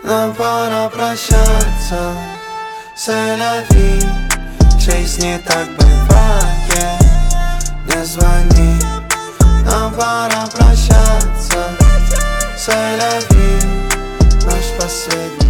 Нам пора прощаться, c'est la vie. Жизнь не так бывает, не звони. Нам пора прощаться, c'est la vie. Наш последний